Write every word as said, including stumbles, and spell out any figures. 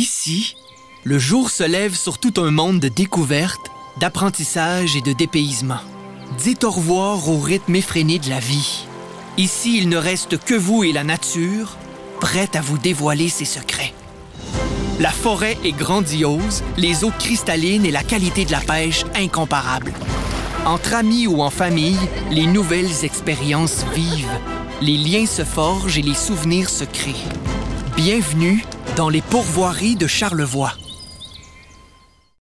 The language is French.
Ici, le jour se lève sur tout un monde de découvertes, d'apprentissage et de dépaysement. Dites au revoir au rythme effréné de la vie. Ici, il ne reste que vous et la nature, prête à vous dévoiler ses secrets. La forêt est grandiose, les eaux cristallines et la qualité de la pêche incomparable. Entre amis ou en famille, les nouvelles expériences vivent, les liens se forgent et les souvenirs se créent. Bienvenue dans les pourvoiries de Charlevoix.